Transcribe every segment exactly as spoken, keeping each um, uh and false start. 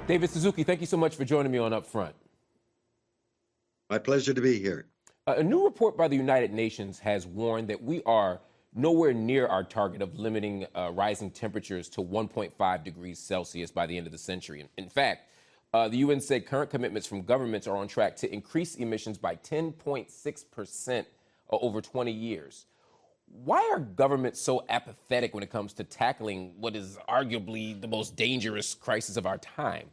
David Suzuki, thank you so much for joining me on Upfront. My pleasure to be here. Uh, a new report by the United Nations has warned that we are nowhere near our target of limiting uh, rising temperatures to one point five degrees Celsius by the end of the century. In, in fact, uh, the U N said current commitments from governments are on track to increase emissions by ten point six percent over twenty years. Why are governments so apathetic when it comes to tackling what is arguably the most dangerous crisis of our time?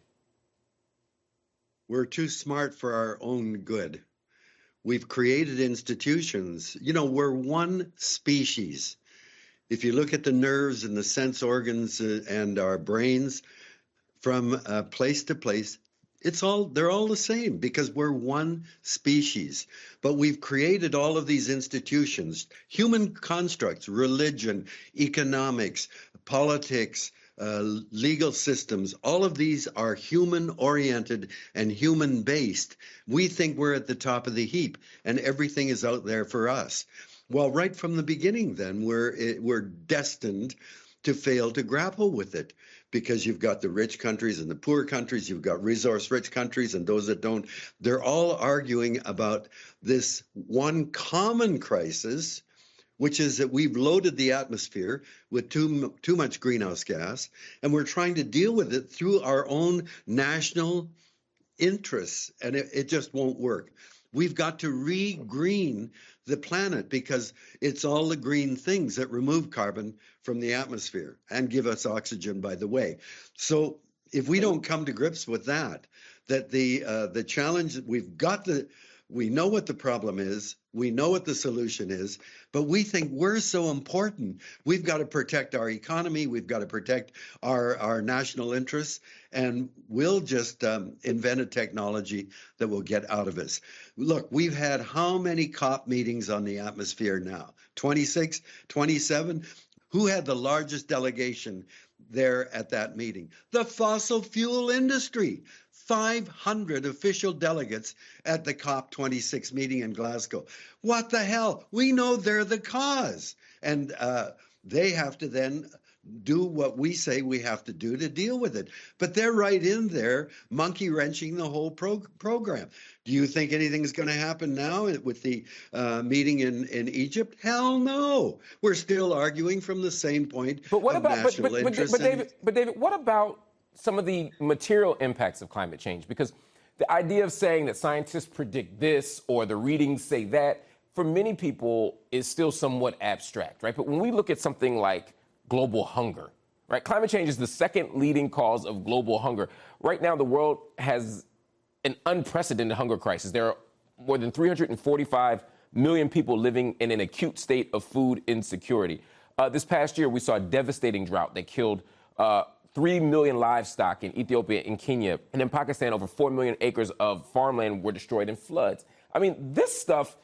We're too smart for our own good. We've created institutions. You know, we're one species. If you look at the nerves and the sense organs uh, and our brains from uh, place to place, it's all, they're all the same because we're one species. But we've created all of these institutions, human constructs, religion, economics, politics, Uh, legal systems. All of these are human-oriented and human-based. We think we're at the top of the heap and everything is out there for us. Well, right from the beginning then, we're, we're destined to fail to grapple with it because you've got the rich countries and the poor countries, you've got resource-rich countries and those that don't. They're all arguing about this one common crisis, which is that we've loaded the atmosphere with too, too much greenhouse gas, and we're trying to deal with it through our own national interests, and it, it just won't work. We've got to re-green the planet because it's all the green things that remove carbon from the atmosphere and give us oxygen, by the way. So if we don't come to grips with that, that the uh, the challenge, we've got the, we know what the problem is, we know what the solution is, but we think we're so important. We've got to protect our economy, we've got to protect our, our national interests, and we'll just um, invent a technology that will get out of us. Look, we've had how many COP meetings on the atmosphere now? twenty-six, twenty-seven? Who had the largest delegation there at that meeting? The fossil fuel industry. five hundred official delegates at the COP twenty-six meeting in Glasgow. What the hell? We know they're the cause. And uh, they have to then do what we say we have to do to deal with it. But they're right in there, monkey wrenching the whole pro program. Do you think anything's going to happen now with the uh, meeting in, in Egypt? Hell no. We're still arguing from the same point but what of about, national but, but, interest. But, but, David, but David, what about some of the material impacts of climate change? Because the idea of saying that scientists predict this or the readings say that, for many people is still somewhat abstract, right? But when we look at something like global hunger, right? Climate change is the second leading cause of global hunger. Right now, the world has an unprecedented hunger crisis. There are more than three hundred forty-five million people living in an acute state of food insecurity. Uh, this past year, we saw a devastating drought that killed uh, three million livestock in Ethiopia and Kenya. And in Pakistan, over four million acres of farmland were destroyed in floods. I mean, this stuff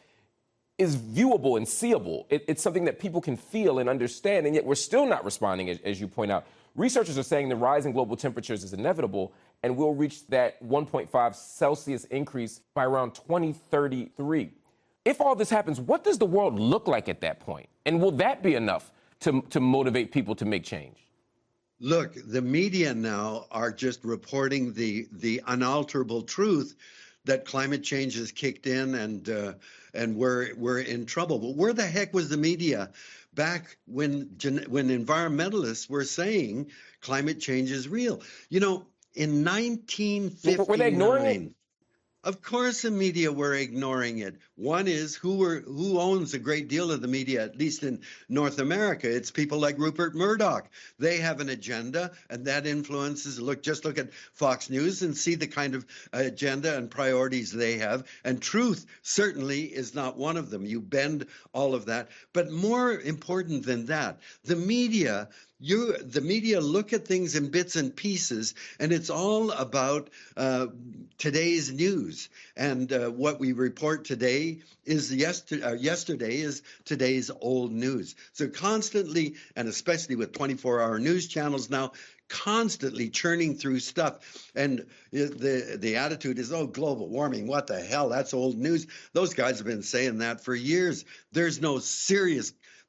is viewable and seeable. It, it's something that people can feel and understand, and yet we're still not responding, as, as you point out. Researchers are saying the rise in global temperatures is inevitable, and we'll reach that one point five Celsius increase by around twenty thirty-three. If all this happens, what does the world look like at that point? And will that be enough to, to motivate people to make change? Look, the media now are just reporting the the unalterable truth that climate change has kicked in and uh, and we're we're in trouble. But where the heck was the media back when when environmentalists were saying climate change is real? You know, in nineteen fifty-nine, were they ignoring it? Of course, the media were ignoring it. One is who were who owns a great deal of the media, at least in North America. It's people like Rupert Murdoch. They have an agenda, and that influences. Look, just look at Fox News and see the kind of agenda and priorities they have. And truth certainly is not one of them. You bend all of that. But more important than that, the media. You, the media look at things in bits and pieces, and it's all about uh, today's news. And uh, what we report today is yesterday, uh, yesterday is today's old news. So constantly, and especially with twenty-four hour news channels now, constantly churning through stuff. And the the attitude is, oh, global warming, what the hell? That's old news. Those guys have been saying that for years. There's no serious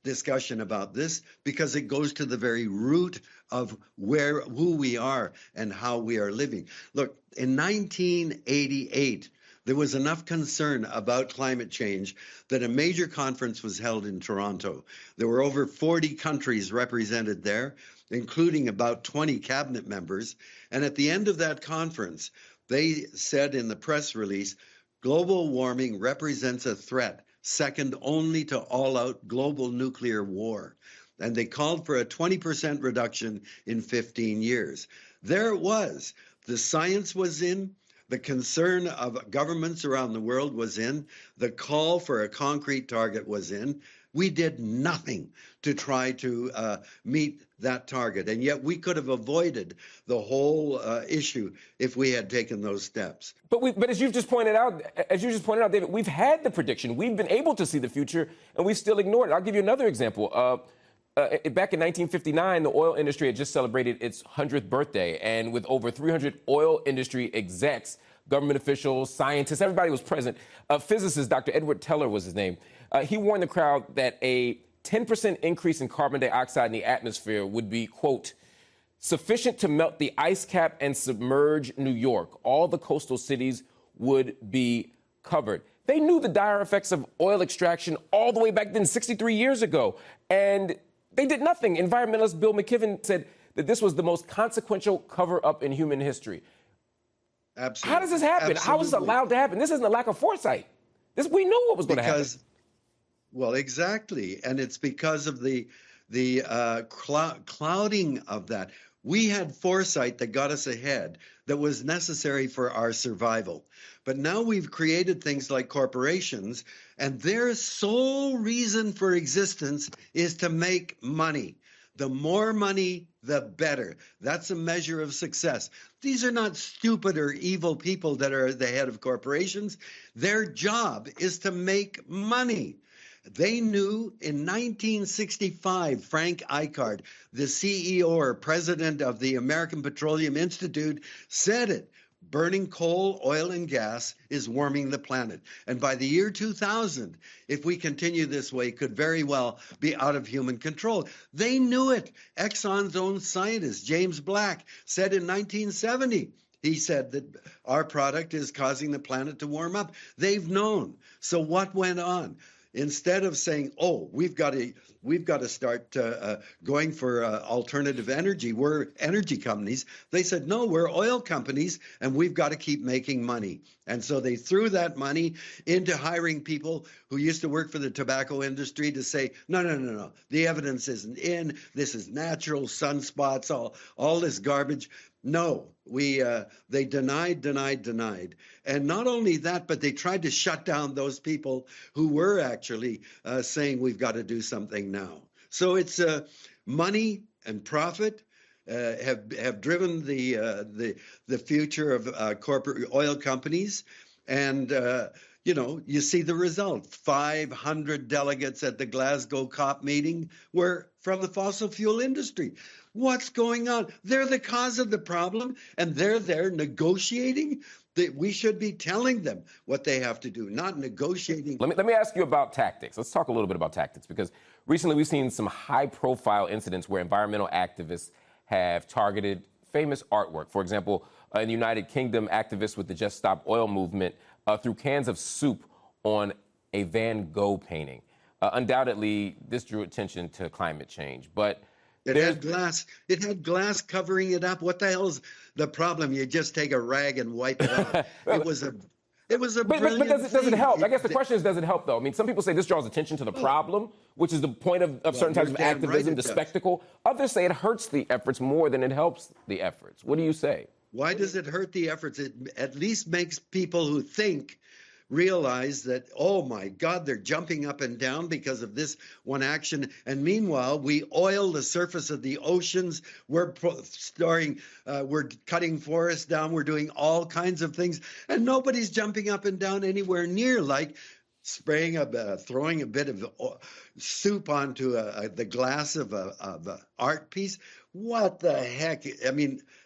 discussion about this because it goes to the very root of where who we are and how we are living. Look, in nineteen eighty-eight, there was enough concern about climate change that a major conference was held in Toronto. There were over forty countries represented there, including about twenty cabinet members. And at the end of that conference, they said in the press release, global warming represents a threat second only to all-out global nuclear war. And they called for a twenty percent reduction in fifteen years. There it was. The science was in. The concern of governments around the world was in. The call for a concrete target was in. We did nothing to try to uh, meet that target. And yet we could have avoided the whole uh, issue if we had taken those steps. But we, but as you've just pointed out, as you just pointed out, David, we've had the prediction. We've been able to see the future, and we still ignored it. I'll give you another example. Uh, uh, back in nineteen fifty-nine, the oil industry had just celebrated its one hundredth birthday. And with over three hundred oil industry execs, government officials, scientists, everybody was present. A physicist, Doctor Edward Teller was his name. Uh, he warned the crowd that a ten percent increase in carbon dioxide in the atmosphere would be, quote, sufficient to melt the ice cap and submerge New York. All the coastal cities would be covered. They knew the dire effects of oil extraction all the way back then, sixty-three years ago, and they did nothing. Environmentalist Bill McKibben said that this was the most consequential cover-up in human history. Absolutely. How does this happen? Absolutely. How is this allowed to happen? This isn't a lack of foresight. This we knew what was going to happen. Well, exactly, and it's because of the the uh, clou- clouding of that. We had foresight that got us ahead that was necessary for our survival. But now we've created things like corporations, and their sole reason for existence is to make money. The more money, the better. That's a measure of success. These are not stupid or evil people that are the head of corporations. Their job is to make money. They knew in nineteen sixty-five, Frank Eichard, the C E O or president of the American Petroleum Institute, said it. Burning coal, oil, and gas is warming the planet. And by the year two thousand, if we continue this way, could very well be out of human control. They knew it. Exxon's own scientist, James Black, said in nineteen seventy, he said that our product is causing the planet to warm up. They've known. So what went on? Instead of saying, "Oh, we've got to we've got to start uh, uh, going for uh, alternative energy. We're energy companies," they said, "No, we're oil companies, and we've got to keep making money." And so they threw that money into hiring people who used to work for the tobacco industry to say, "No, no, no, no. The evidence isn't in. This is natural sunspots. All all this garbage." No, we uh, they denied, denied, denied. And not only that, but they tried to shut down those people who were actually uh, saying we've got to do something now. So it's uh, money and profit uh, have have driven the uh, the the future of uh, corporate oil companies. And uh, you know, you see the result. five hundred delegates at the Glasgow COP meeting were from the fossil fuel industry. What's going on? They're the cause of the problem, and they're there negotiating. That we should be telling them what they have to do, not negotiating. Let me, let me ask you about tactics. Let's talk a little bit about tactics, because recently we've seen some high-profile incidents where environmental activists have targeted famous artwork. For example, uh, in the United Kingdom, activists with the Just Stop Oil movement uh, threw cans of soup on a Van Gogh painting. Uh, undoubtedly, this drew attention to climate change, but It had glass. It had glass covering it up. What the hell's the problem? You just take a rag and wipe it off. It was a, it was a but, brilliant but, but does, it, does it thing. help? I guess the It- question is, does it help, though? I mean, some people say this draws attention to the problem, which is the point of, of certain you're types of damn right activism, it the does. spectacle. Others say it hurts the efforts more than it helps the efforts. What do you say? Why does it hurt the efforts? It at least makes people who think realize that, oh my God, they're jumping up and down because of this one action. And meanwhile, we oil the surface of the oceans. We're pro- starting, uh, we're cutting forests down. We're doing all kinds of things. And nobody's jumping up and down anywhere near like spraying a, uh, throwing a bit of uh, soup onto a, a, the glass of a, of a art piece. What the heck? I mean,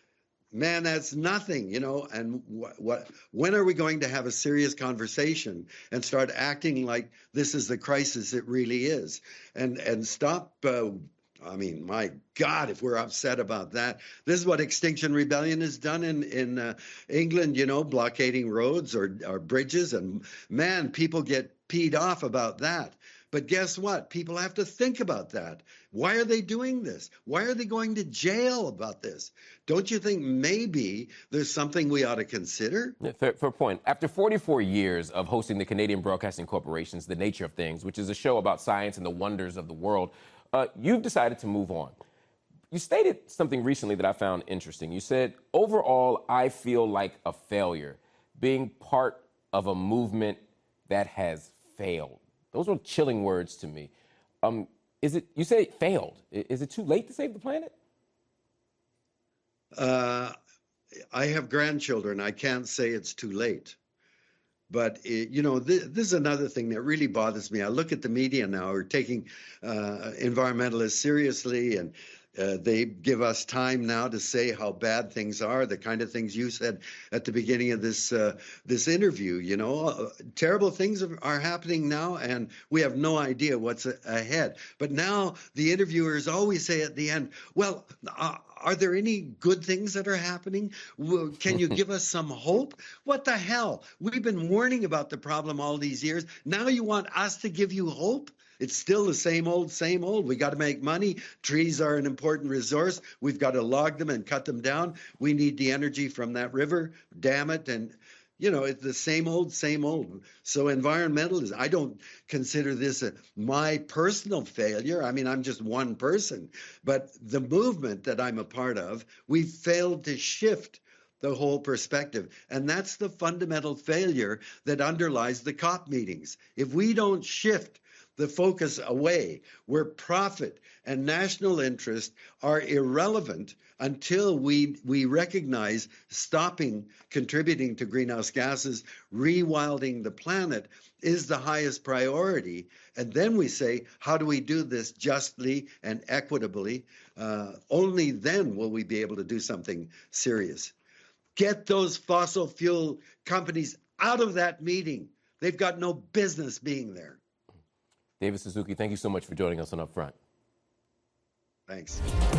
Man, that's nothing, you know. And what, what, when are we going to have a serious conversation and start acting like this is the crisis it really is, and and stop? Uh, I mean, my God, if we're upset about that, this is what Extinction Rebellion has done in in uh, England, you know, blockading roads or or bridges, and man, people get peed off about that. But guess what? People have to think about that. Why are they doing this? Why are they going to jail about this? Don't you think maybe there's something we ought to consider? Yeah, fair, fair point. After forty-four years of hosting the Canadian Broadcasting Corporation's The Nature of Things, which is a show about science and the wonders of the world, uh, you've decided to move on. You stated something recently that I found interesting. You said, overall, I feel like a failure, being part of a movement that has failed. Those were chilling words to me. Um, is it, you say it failed. Is it too late to save the planet? Uh, I have grandchildren. I can't say it's too late. But, it, you know, this, this is another thing that really bothers me. I look at the media now who are taking uh, environmentalists seriously, and uh, they give us time now to say how bad things are, the kind of things you said at the beginning of this uh, this interview. You know, uh, terrible things are happening now, and we have no idea what's ahead. But now the interviewers always say at the end, well, uh, are there any good things that are happening? Can you give us some hope? What the hell? We've been warning about the problem all these years. Now you want us to give you hope? It's still the same old, same old. We got to make money. Trees are an important resource. We've got to log them and cut them down. We need the energy from that river, dam it, and you know, it's the same old, same old. So environmentalism, I don't consider this a, my personal failure. I mean, I'm just one person. But the movement that I'm a part of, we've failed to shift the whole perspective. And that's the fundamental failure that underlies the COP meetings. If we don't shift the focus away, where profit and national interest are irrelevant until we we recognize stopping contributing to greenhouse gases, rewilding the planet is the highest priority. And then we say, how do we do this justly and equitably? Uh, only then will we be able to do something serious. Get those fossil fuel companies out of that meeting. They've got no business being there. David Suzuki, thank you so much for joining us on Upfront. Thanks.